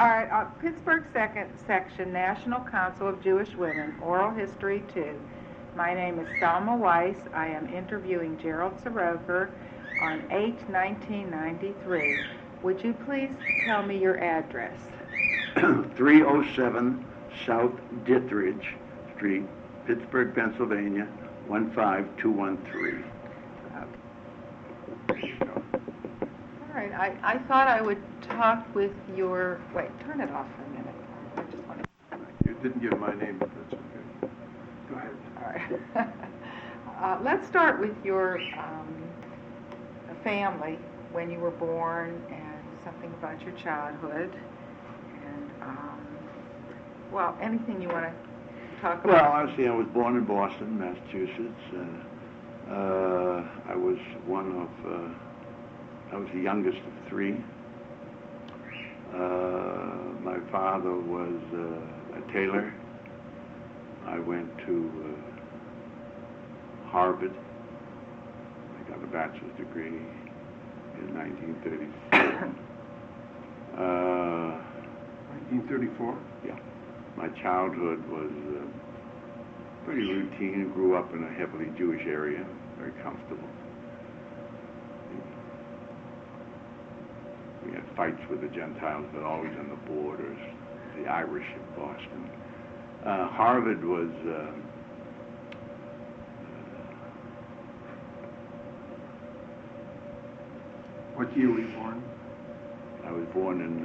All right, Pittsburgh Second Section, National Council of Jewish Women, Oral History 2. My name is Selma Weiss. I am interviewing Gerald Soroker on 8/1993. Would you please tell me your address? 307 South Dithridge Street, Pittsburgh, Pennsylvania, 15213. All right, I thought I would talk with your... Wait, turn it off for a minute. I just want to... You didn't give my name, but that's okay. Go ahead. All right. Let's start with your family, when you were born, and something about your childhood, and, well, anything you want to talk about. Well, obviously, I was born in Boston, Massachusetts. I was I was the youngest of three. My father was a tailor. I went to Harvard. I got a bachelor's degree in 1934. 1934? Yeah. My childhood was pretty routine. I grew up in a heavily Jewish area, very comfortable. We had fights with the Gentiles, but always on the borders, the Irish in Boston. Harvard was What year were you born? I was born in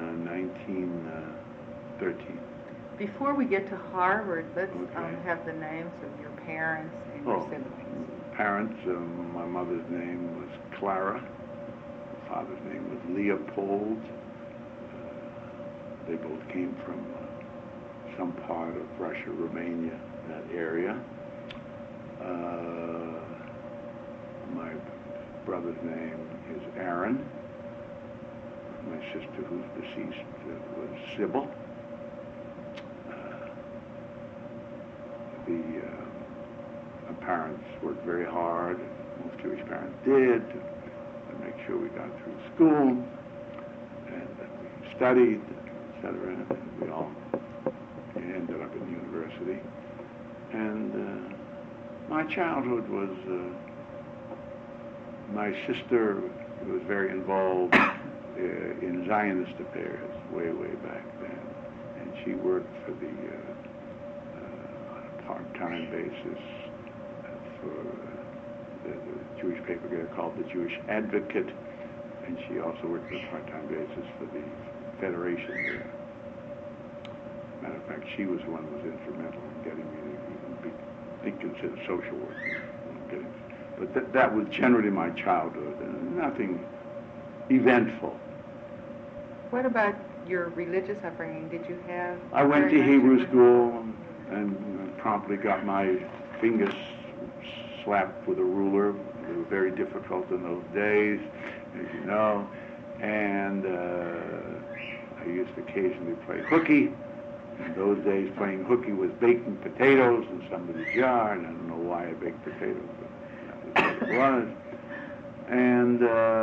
1913. Before we get to Harvard, let's Okay. have the names of your parents and your siblings. Parents, my mother's name was Clara. Father's name was Leopold. They both came from some part of Russia, Romania, that area. My brother's name is Aaron. My sister, who's deceased, was Sybil. My parents worked very hard. Most Jewish parents did. Make sure we got through school and that we studied, etc. And we all ended up in university. And my childhood was, my sister was very involved in Zionist affairs way back then. And she worked for the, on a part-time basis for the Jewish paper there called the Jewish Advocate, and she also worked on a part-time basis for the Federation there. Matter of fact, she was the one who was instrumental in getting me to even be considered social work. But that was generally my childhood, and nothing eventful. What about your religious upbringing? Did you have... I went to Hebrew school and promptly got my fingers slapped with a ruler. They were very difficult in those days, as you know. And I used to occasionally play hooky. In those days, playing hooky was baking potatoes in somebody's yard. I don't know why I baked potatoes, but that was what it was. And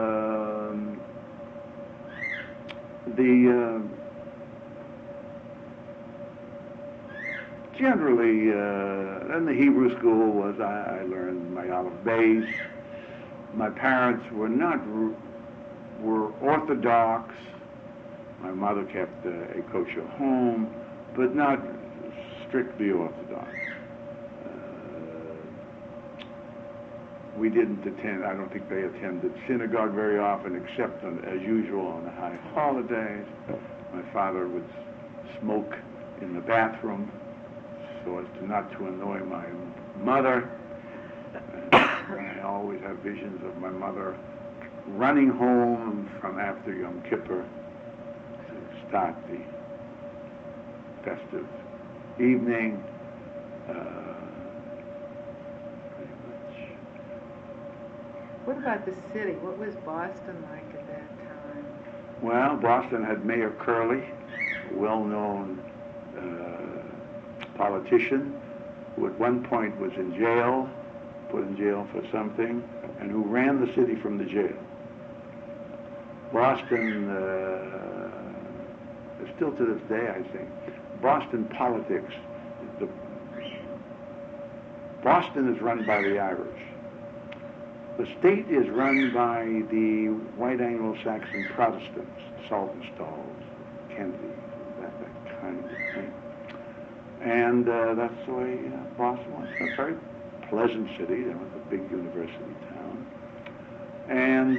generally, then the Hebrew school was, I learned my Aleph Beis. My parents were Orthodox. My mother kept a kosher home, but not strictly Orthodox. We didn't attend, I don't think they attended synagogue very often, except as usual on the high holidays. My father would smoke in the bathroom so as not to annoy my mother. And I always have visions of my mother running home from after Yom Kippur to start the festive evening. Pretty much. What about the city? What was Boston like at that time? Well, Boston had Mayor Curley, a well-known politician who at one point was in jail, put in jail for something, and who ran the city from the jail. Boston still to this day, I think. Boston politics. Boston is run by the Irish. The state is run by the white Anglo-Saxon Protestants, Saltonstalls, Kennedy, that kind of thing. And that's the way Boston was. It's a very pleasant city. It was a big university town. And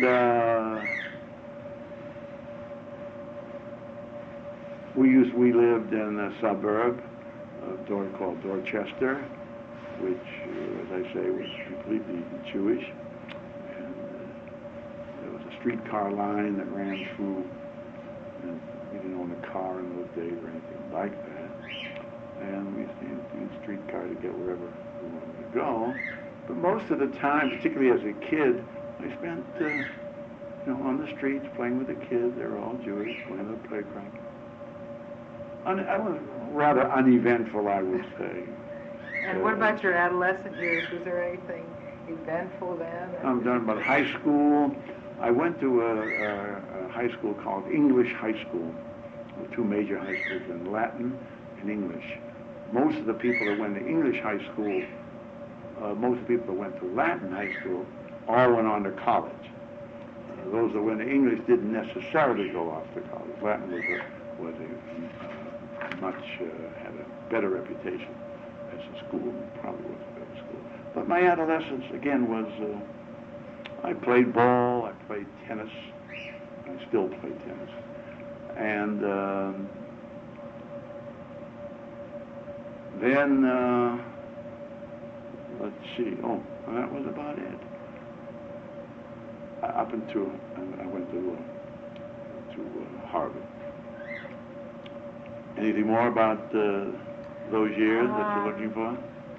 we lived in a suburb called Dorchester, which, as I say, was completely Jewish. And there was a streetcar line that ran through, and we didn't own a car in those days or anything like that. And we used to use the streetcar to get wherever we wanted to go. But most of the time, particularly as a kid, I spent, on the streets playing with the kids. They were all Jewish, playing on the playground. I was rather uneventful, I would say. And what about your adolescent years? Was there anything eventful then? I'm done about high school. I went to a high school called English High School, with two major high schools in Latin and English. Most of the people that went to English high school, most of the people that went to Latin high school, all went on to college. Those that went to English didn't necessarily go off to college. Latin was a much had a better reputation as a school, probably was a better school. But my adolescence again was I played ball, I played tennis, I still play tennis, and then let's see. Oh, that was about it. Up until I went to Harvard. Anything more about those years that you're looking for?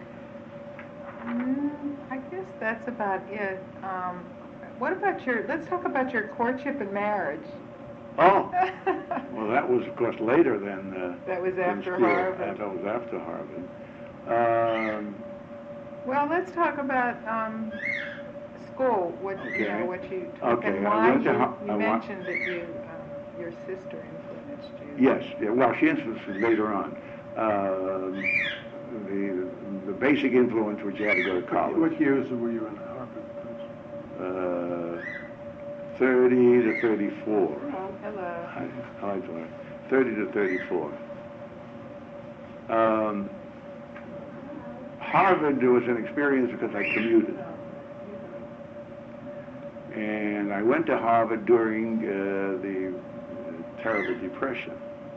I guess that's about it. What about let's talk about your courtship and marriage. Oh, well, that was, of course, later than... that was after school. Harvard. That was after Harvard. Well, let's talk about school. What Okay. what you took Okay, and I why went to you mentioned that your sister influenced you. Yes, yeah, well, she influenced me later on. The basic influence was you had to go to college. What years were you in Harvard? 30 to 34. Oh, hello. I like to learn. 30 to 34. Harvard was an experience because I commuted. And I went to Harvard during the terrible Depression.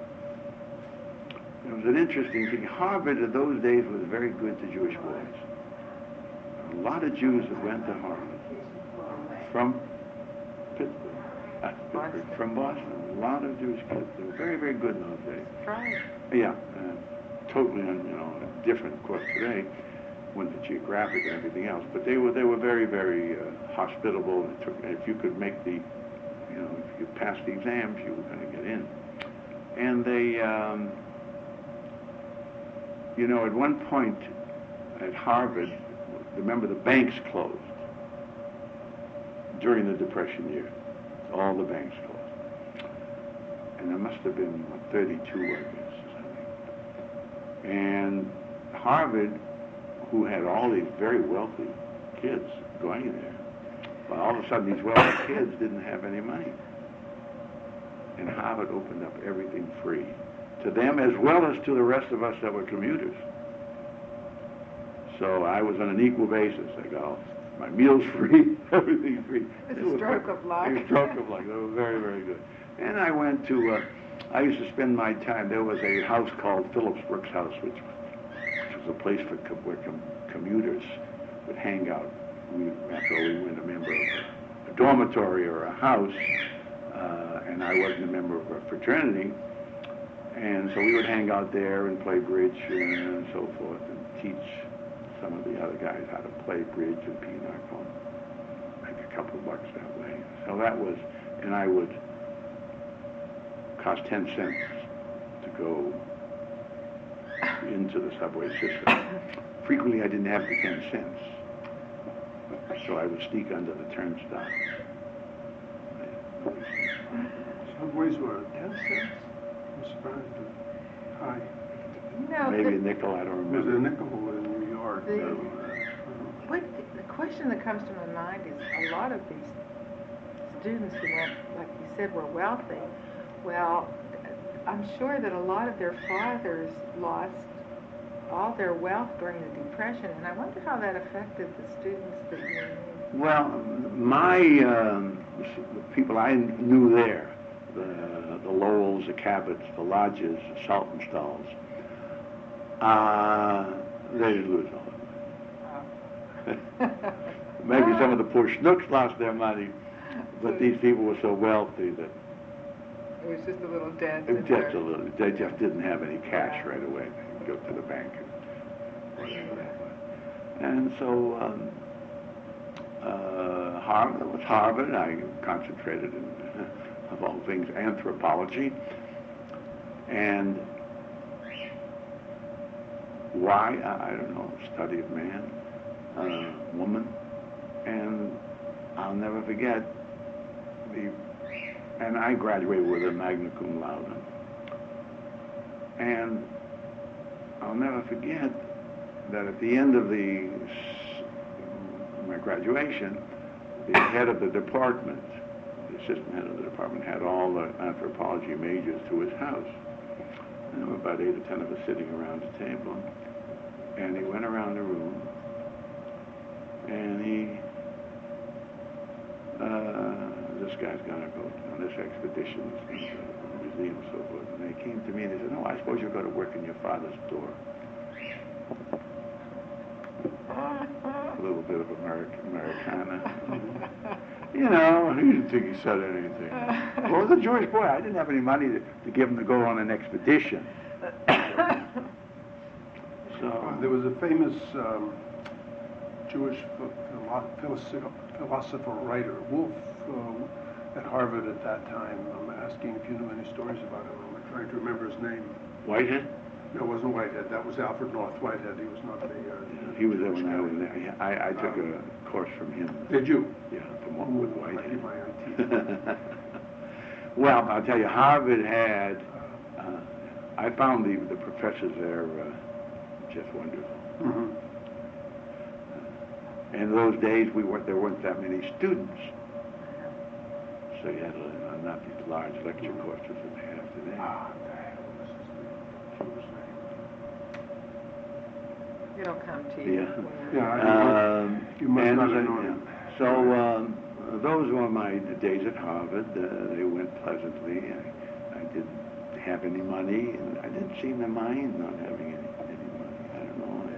It was an interesting thing. Harvard in those days was very good to Jewish boys. A lot of Jews that went to Harvard from Pittsburgh, from Boston. A lot of Jewish kids. They were very, very good in those days. Right. Yeah, totally, different, of course, today, when the geographic and everything else. But they were very, very hospitable. If you could make if you passed the exams, you were going to get in. And they, at one point at Harvard, remember the banks closed during the Depression year. All the banks closed. And there must have been 32, I guess. And Harvard, who had all these very wealthy kids going there, well, all of a sudden these wealthy kids didn't have any money. And Harvard opened up everything free to them as well as to the rest of us that were commuters. So I was on an equal basis. I got my meals free, everything free. It's a stroke of luck. A stroke of luck. They were very, very good. And I went to, I used to spend my time, there was a house called Phillips Brooks House, which was a place where commuters would hang out. After all, we weren't a member of a dormitory or a house, and I wasn't a member of a fraternity. And so we would hang out there and play bridge and so forth, and teach some of the other guys how to play bridge and pinochle. Make a couple of bucks that way. So that was, and I would cost 10 cents to go into the subway system. Frequently I didn't have the 10 cents, so I would sneak under the turnstile. Subways were 10 cents? Mr. Barrington. Hi. You know, Maybe a nickel, I don't Was remember. a nickel in New York. the question that comes to my mind is a lot of these students who went, like you said, were wealthy. Well, I'm sure that a lot of their fathers lost all their wealth during the Depression, and I wonder how that affected the students that you knew. Well, the people I knew there, the Lowells, the Cabots, the Lodges, the Saltonstalls, they didn't lose all of it. Maybe some of the poor schnooks lost their money, but these people were so wealthy that It was just a little dent. they just didn't have any cash right away. They'd go to the bank and whatever that was. And so Harvard was Harvard. I concentrated in, of all things, anthropology. And why? I don't know. Study of man, woman. And I'll never forget and I graduated with a magna cum laude. And I'll never forget that at the end of my graduation, the head of the department, the assistant head of the department, had all the anthropology majors to his house. And there were about 8 or 10 of us sitting around the table. And he went around the room, and this guy's going to go on this expedition, to the museum and so forth. And they came to me and they said, "No, I suppose you'll go to work in your father's store." A little bit of Americana. You know, he didn't think he said anything. Well, I was a Jewish boy. I didn't have any money to give him to go on an expedition. So There was a famous Jewish philosopher writer, Wolf, at Harvard at that time. I'm asking if you knew any stories about him. I'm trying to remember his name. Whitehead? No, it wasn't Whitehead. That was Alfred North Whitehead. He was not the... He was there when I was there. I took a course from him. Did you? Yeah, from one with Whitehead. My IT. Well, I'll tell you, Harvard had, I found the professors there just wonderful. Mm-hmm. In those days, there weren't that many students. So you had not these large lecture courses that they have today. It'll come to you. Yeah. You must not have and, known him. So those were my days at Harvard. They went pleasantly. I didn't have any money, and I didn't seem to mind not having any money. I don't know.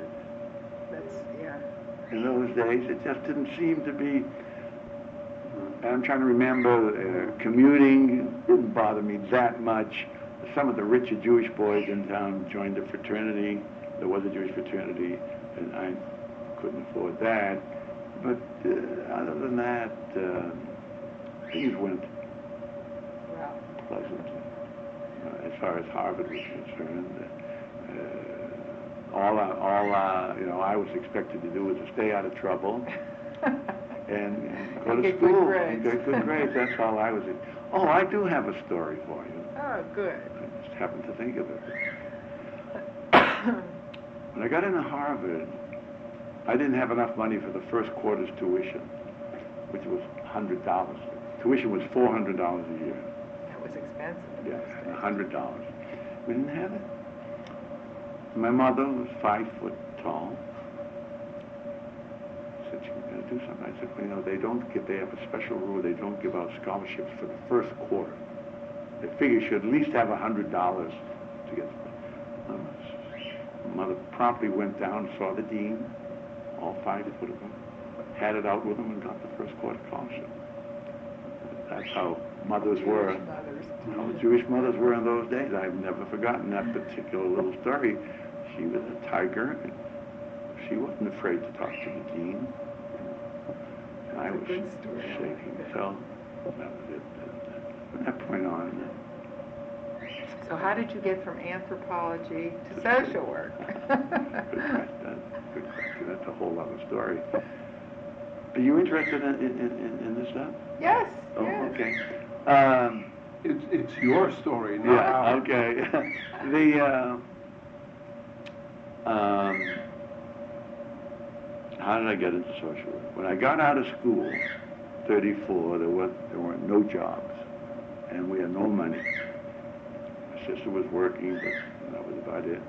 In those days, it just didn't seem to be. I'm trying to remember, commuting didn't bother me that much. Some of the richer Jewish boys in town joined a fraternity. There was a Jewish fraternity, and I couldn't afford that. But other than that, things went pleasantly. As far as Harvard was concerned, all I was expected to do was to stay out of trouble and go to school and get good grades. That's all I was. Oh, I do have a story for you. Oh, good. I just happened to think of it. When I got into Harvard, I didn't have enough money for the first quarter's tuition, which was $100. Tuition was $400 a year. That was expensive. Yes, $100. We didn't have it. My mother was 5 foot tall. Said she was going to do something. I said, well, they have a special rule. They don't give out scholarships for the first quarter. They figure you should at least have $100 to get. Mother promptly went down, saw the dean, all 5 foot of them, had it out with them, and got the first quarter scholarship. That's how mothers were. How Jewish mothers were in those days. I've never forgotten that particular little story. She was a tiger, and she wasn't afraid to talk to the dean. And I was shaking. So that was it. From that point on. So how did you get from anthropology to social work? Good question. That's a whole other story. Are you interested in this stuff? Yes. Oh, yes. okay. It's your story, not Yeah, ours. okay. How did I get into social work? When I got out of school, 34, there weren't no jobs, and we had no money. My sister was working, but that was about it.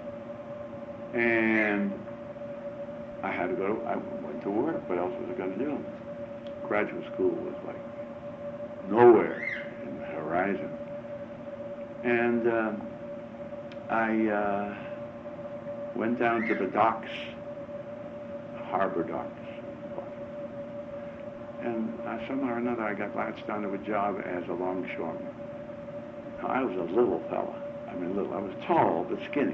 And I went to work. What else was I going to do? Graduate school was like nowhere in the horizon. And I went down to the docks, harbor docks, and somehow or another I got latched onto a job as a longshoreman. Now, I was a little fella. I was tall but skinny.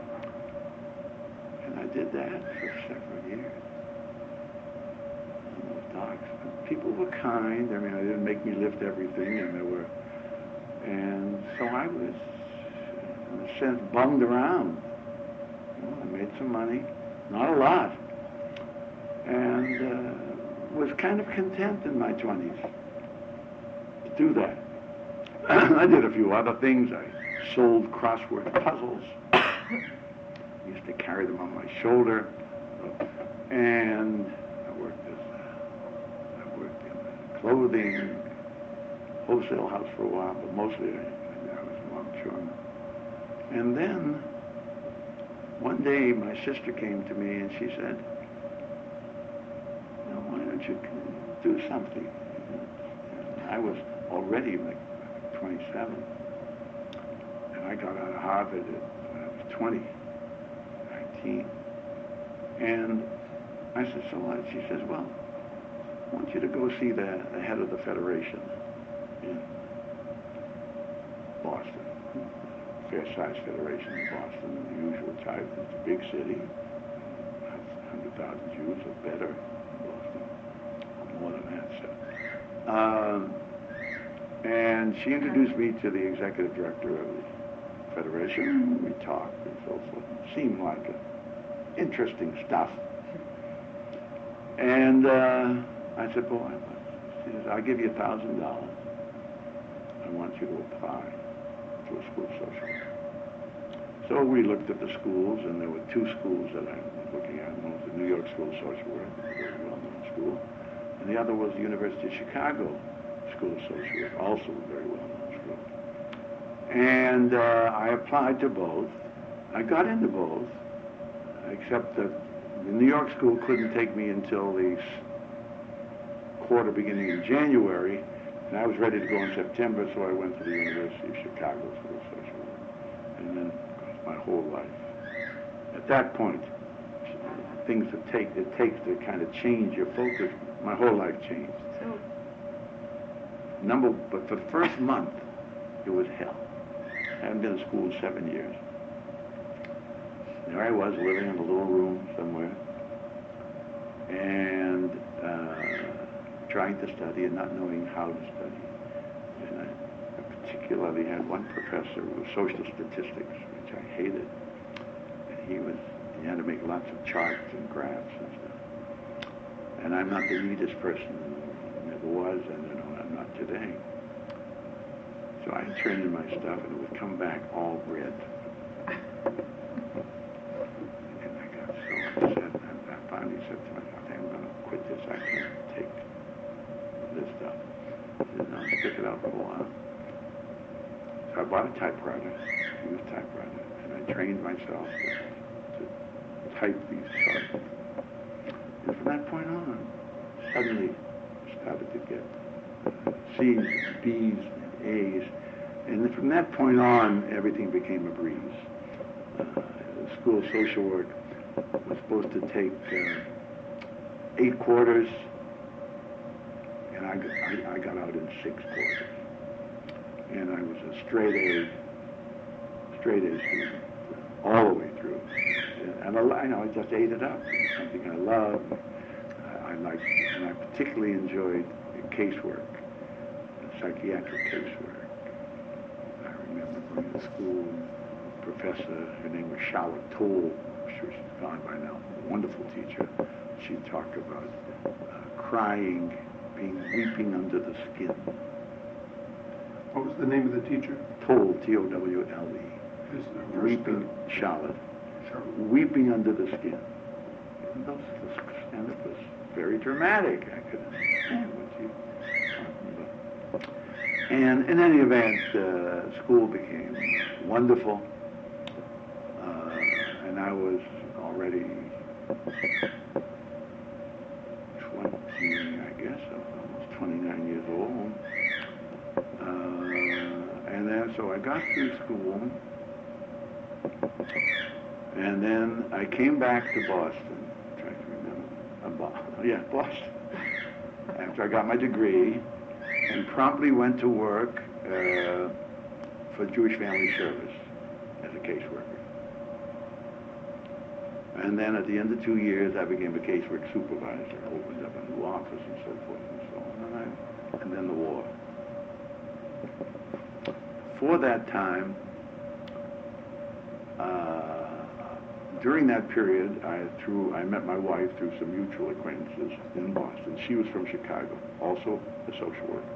And I did that for several years on those docks. And people were kind. I didn't make me lift everything, and so I was, in a sense, bummed around. I made some money, not a lot, and was kind of content in my 20s to do that. I did a few other things. I sold crossword puzzles. Used to carry them on my shoulder, and I worked in clothing, wholesale house for a while, but mostly I was a longshoreman. And then one day my sister came to me and she said, why don't you do something? And I was already like 27, and I got out of Harvard at 20. And I said, so what? She says, well, I want you to go see the head of the Federation in Boston, fair-sized Federation in Boston, the usual type. It's a big city, 100,000 Jews or better in Boston, more than that. And she introduced me to the executive director of the Federation. We talked and so forth. It seemed like interesting stuff. And I said, well, she says, I'll give you $1,000. I want you to apply to a school of social work. So we looked at the schools, and there were two schools that I was looking at. One was the New York School of Social Work, a very well-known school, and the other was the University of Chicago School of Social Work, also a very well-known school. And I applied to both. I got into both, except that the New York school couldn't take me until the quarter beginning in January, and I was ready to go in September, so I went to the University of Chicago School of Social Work. And then my whole life. At that point, things it takes to kind of change your focus, my whole life changed. But for the first month, it was hell. I hadn't been in school in 7 years. There I was, living in a little room somewhere, and trying to study and not knowing how to study. And I particularly had one professor who was social statistics, which I hated. And he had to make lots of charts and graphs and stuff. And I'm not the neatest person, never was, and I'm not today. So I turned in my stuff, and it would come back all red. And I got so upset, and I finally said to myself, I'm going to quit this. I can't take this stuff. I said, no, stick it out for a while. So I bought a typewriter, a used typewriter, and I trained myself to type these charts. And from that point on, suddenly started to get C's, and B's, and A's. And from that point on, everything became a breeze. The School of Social Work was supposed to take 8 quarters, and I got out in 6 quarters. And I was a straight A student all the way through. And I just ate it up. It was something I loved. I liked, and I particularly enjoyed casework, psychiatric casework. I remember going to school, a professor, her name was Charlotte Toll, I'm sure she's gone by now, a wonderful teacher. She'd talk about crying, weeping under the skin. What was the name of the teacher? Tolle, T-O-W-L-E. His Weeping Charlotte. Charlotte. Weeping under the skin. And it was very dramatic. I could understand what she was talking about. And in any event, school became wonderful. And I was already 20, I guess, I was almost 29 years old. And then, so I got through school. And then I came back to Boston. I'm trying to remember. Boston. After I got my degree, and promptly went to work for Jewish Family Service as a caseworker. And then at the end of 2 years, I became a casework supervisor. I opened up a new office and so forth and so on. And then the war. For that time, during that period, I met my wife through some mutual acquaintances in Boston. She was from Chicago, also a social worker.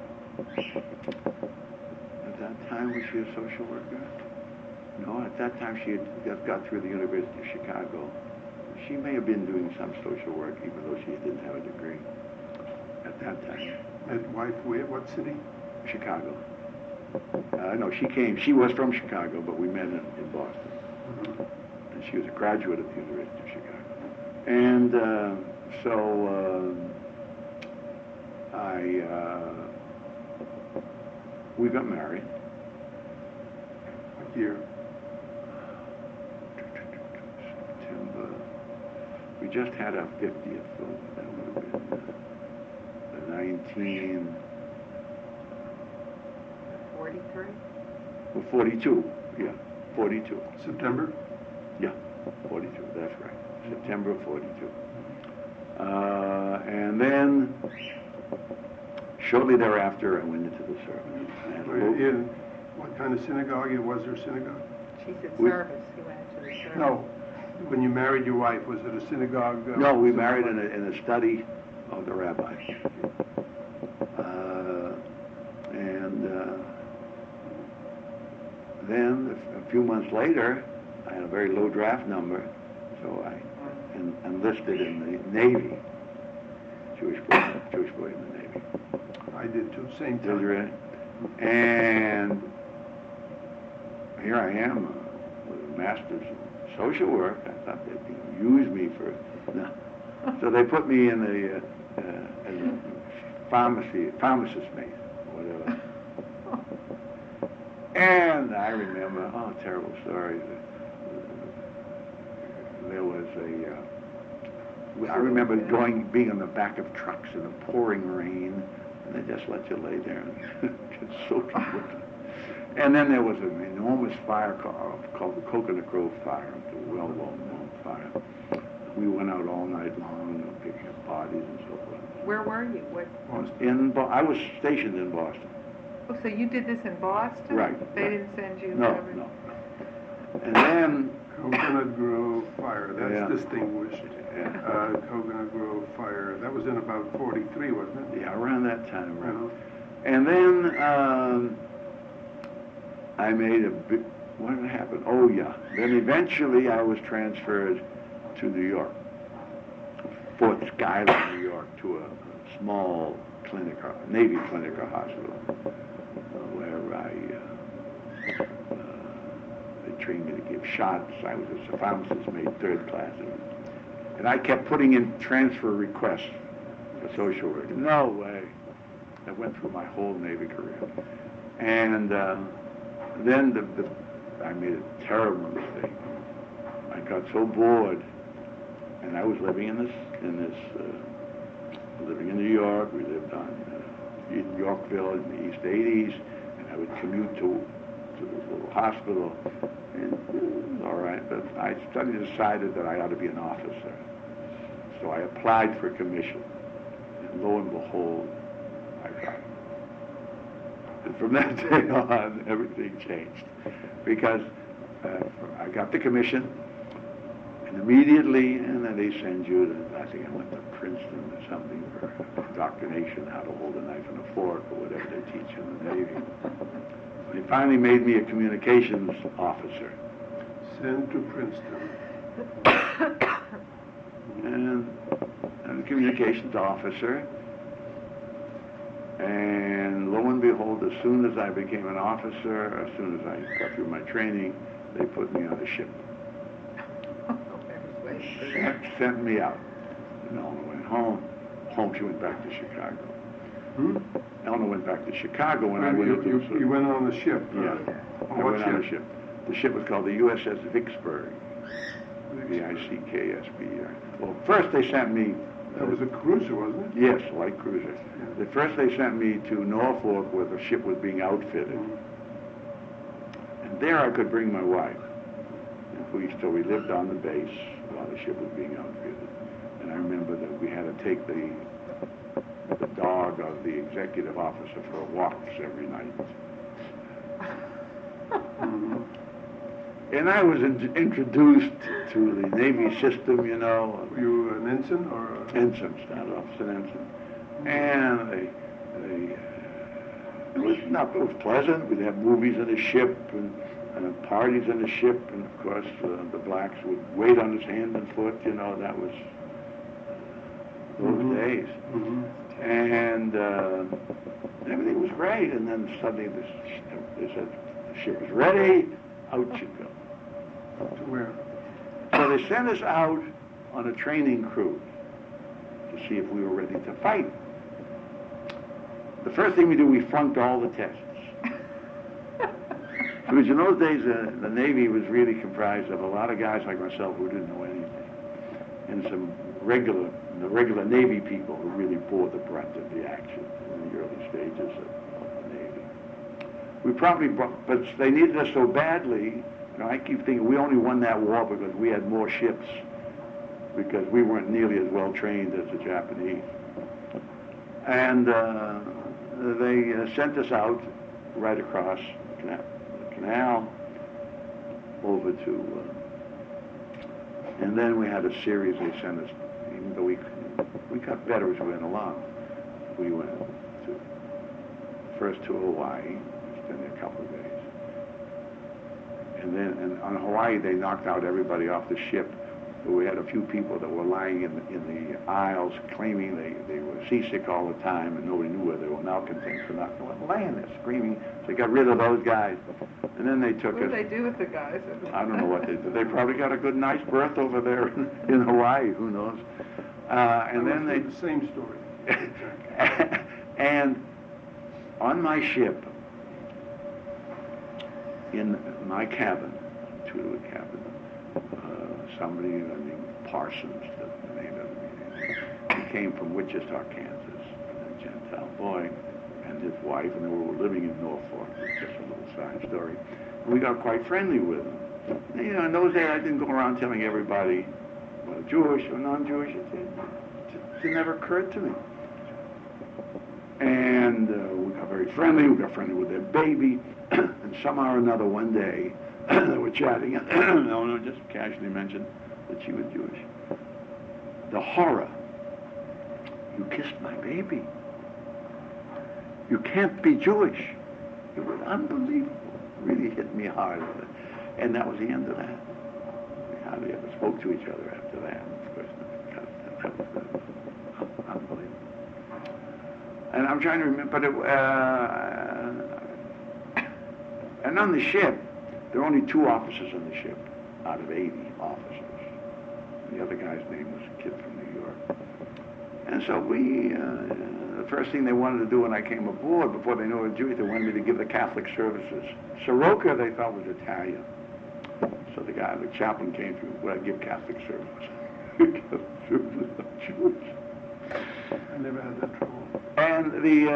At that time, was she a social worker? No, at that time she had just got through the University of Chicago. She may have been doing some social work, even though she didn't have a degree at that time. And wife, what city? Chicago. No, she was from Chicago, but we met in Boston. Mm-hmm. And she was a graduate of the University of Chicago. And we got married. What year? September. We just had our 50th, so that would have been the 43? Well, 42, yeah, 42. September? Yeah, 42, that's right. September of 42. And then, shortly thereafter, I went into the service. In what kind of synagogue? Was there a synagogue? She said service. He went into the service. No. When you married your wife, was it a synagogue? No, we married in a study of the rabbi. Then, a few months later, I had a very low draft number, so I enlisted in the Navy. Jewish boy in the Navy. I did too, same time. Israel. And here I am with a master's in social work. I thought they'd use me for... No. So they put me in the as a pharmacist mate, whatever. And I remember, terrible story. There was I remember being on the back of trucks in the pouring rain, and they just let you lay there and get soaking wet. And then there was an enormous fire called the Coconut Grove Fire, a well-known fire. We went out all night long, picking up bodies and so forth. Where were you? What? I was stationed in Boston. Oh, so you did this in Boston? Right. They didn't send you No. And then... Coconut Grove Fire, that's Yeah. distinguished. Yeah. Coconut Grove Fire, that was in about 43, wasn't it? Yeah, around that time. Right? Uh-huh. And then I made a big... What had happened? Oh, yeah. Then eventually I was transferred to New York, Fort Schuyler, New York, to a small clinic, Navy clinic or hospital, where they trained me to give shots. I was a pharmacist, made third class. And I kept putting in transfer requests for social work. No way. I went through my whole Navy career. And then I made a terrible mistake. I got so bored, and I was living in New York. We lived in Yorkville in the East 80s, and I would commute to this little hospital, and it was all right, but I suddenly decided that I ought to be an officer. So I applied for a commission, and lo and behold, I got it. And from that day on, everything changed, because I got the commission, And immediately, and then they send you to, I think I went to Princeton or something for indoctrination, how to hold a knife and a fork or whatever they teach in the Navy. They finally made me a communications officer. Sent to Princeton. And a communications officer. And lo and behold, as soon as I became an officer, as soon as I got through my training, they put me on a ship. Sent me out. And Eleanor went home. She went back to Chicago. Eleanor went back to Chicago when I went into You went on the ship? Yeah. On I what went ship? on the ship. The ship was called the USS Vicksburg. Vicksburg. Well, first they sent me... That was a cruiser, wasn't it? Yes, light cruiser. At first they sent me to Norfolk where the ship was being outfitted. And there I could bring my wife. So we lived on the base while the ship was being outfitted. And I remember that we had to take the dog of the executive officer for walks every night. And I was introduced to the Navy system, you know. Were you an ensign or? Ensign, started off as an ensign. And it was pleasant. We'd have movies in the ship and parties in the ship. And of course, the blacks would wait on his hand and foot, you know, that was those days. And everything was great. And then suddenly they said, the ship is ready, out you go. To where? So they sent us out on a training cruise to see if we were ready to fight. The first thing we did, we flunked all the tests. Because in those days, the Navy was really comprised of a lot of guys like myself who didn't know anything, and some regular Navy people who really bore the brunt of the action in the early stages of the Navy. We probably, but they needed us so badly. You know, I keep thinking we only won that war because we had more ships, because we weren't nearly as well trained as the Japanese. And they sent us out right across the canal over to, and then we had a series. They sent us, even though we got better as we went along. We went first to Hawaii, spent there a couple of days. And on Hawaii, they knocked out everybody off the ship. We had a few people that were lying in the aisles claiming they were seasick all the time and nobody knew where they were malcontents for not laying there screaming. So they got rid of those guys. And then they took us... What did they do with the guys? I don't know what they did. They probably got a good, nice berth over there in Hawaii. Who knows? And then they... The same story. And on my ship, in my cabin, two-to cabin, somebody named Parsons, the name of him, he came from Wichita, Kansas, a Gentile boy, and his wife, and they were living in Norfolk. It's just a little side story. And we got quite friendly with them. And, you know, in those days, I didn't go around telling everybody, well, Jewish or non-Jewish. It never occurred to me. And we got very friendly. We got friendly with their baby. And somehow or another, one day, they were chatting, and Eleanor just casually mentioned that she was Jewish. The horror. You kissed my baby. You can't be Jewish. It was unbelievable. It really hit me hard. And that was the end of that. We hardly ever spoke to each other after that. Of course, that was unbelievable. And I'm trying to remember, but and on the ship, there were only 2 officers on the ship out of 80 officers. The other guy's name was a kid from New York. And so we, the first thing they wanted to do when I came aboard, before they knew I was Jewish, they wanted me to give the Catholic services. Soroka, they thought, was Italian. So the guy, the chaplain came through, well, I give Catholic services. Because Jews are not Jewish. I never had that trouble. And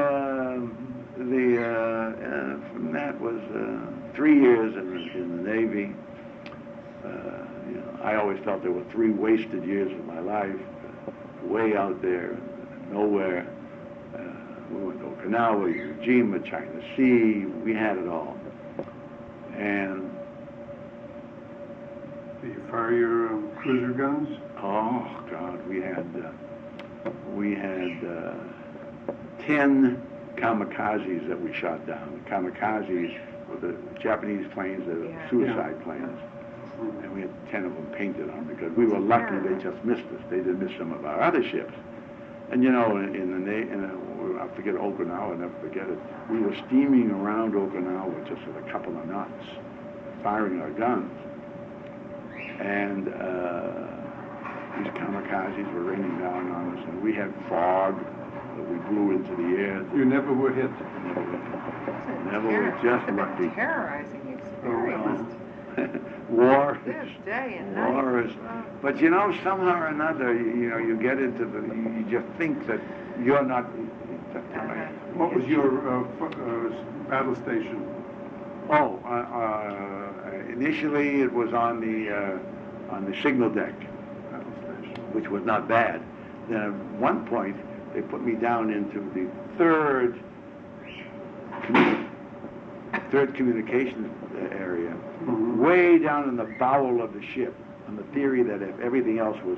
from that was 3 years in the Navy. You know, I always felt there were 3 wasted years of my life, way out there, nowhere. We went to Okinawa, Ujima, China Sea. We had it all. And Do you fire your cruiser guns? Oh God, we had 10 kamikazes that we shot down. The kamikazes were the Japanese planes, the suicide planes. And we had 10 of them painted on because we were lucky they just missed us. They did miss some of our other ships. And you know, I forget Okinawa, I'll never forget it. We were steaming around Okinawa just with a couple of knots, firing our guns. And these kamikazes were raining down on us, and we had fog that we blew into the air. You never were hit? Never were just lucky. Terrorizing experience. War. This day and night. War is, but you know, somehow or another, you know, you get into you just think that you're not. What was your battle station? Oh, initially it was on the signal deck, Battle station. which was not bad. Then at one point they put me down into the third communications area, way down in the bowel of the ship, on the theory that if everything else was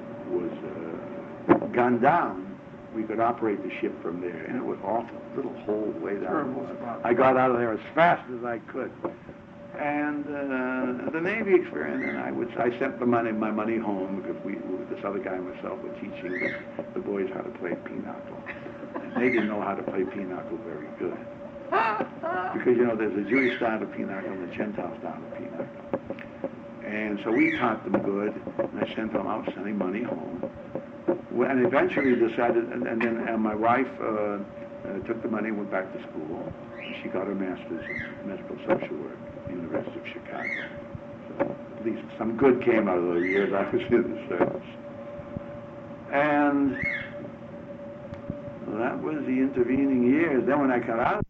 gunned down, we could operate the ship from there. And it was awful, little hole way down. Terrible spot. I got out of there as fast as I could. And the Navy experience, and I sent my money home because this other guy and myself were teaching the boys how to play pinochle. And they didn't know how to play pinochle very good. Because, you know, there's a Jewish style of pinochle and a Gentile style of pinochle. And so we taught them good, and I sent them out sending money home. And eventually decided, and then my wife took the money and went back to school. She got her master's in medical social work at the University of Chicago. So at least some good came out of those years I was in the service. And that was the intervening years. Then when I got out